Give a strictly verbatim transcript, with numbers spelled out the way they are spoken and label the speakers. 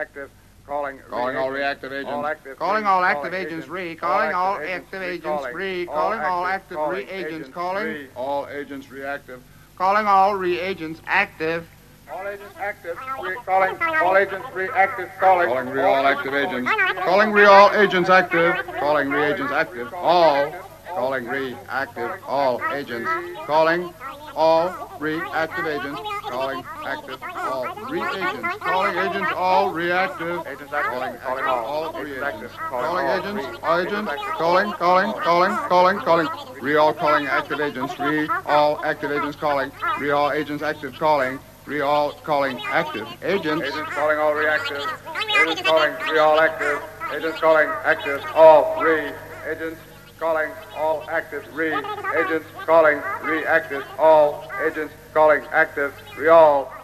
Speaker 1: active. Calling.
Speaker 2: Calling all reactive agents.
Speaker 1: All active.
Speaker 3: Calling all active agents re. Calling all active agents re. Calling all active re-agents calling.
Speaker 2: All agents reactive.
Speaker 3: Calling all re-agents active.
Speaker 1: All agents active. Re- calling. All agents reactive. Calling.
Speaker 2: Calling re all active agents. Calling re all agents active. Calling re agents active. All. Calling re active all agents. Calling all reactive agents. Calling active all re-agents. Calling agents all reactive.
Speaker 1: Agents
Speaker 2: Calling
Speaker 1: active. Calling all.
Speaker 2: all
Speaker 1: Agents
Speaker 2: re-agents.
Speaker 1: active.
Speaker 2: Calling
Speaker 1: all.
Speaker 2: agents.
Speaker 1: Re-
Speaker 2: All agents. Calling. Calling. Calling. Calling. Calling. Re all calling active agents. Re all active agents calling. Re all agents active calling. Re all calling active agents.
Speaker 1: Agents calling all reactive. Agents calling re all active. Agents calling active all re. Agents calling all active re. Agents calling reactive all. Agents calling active re all.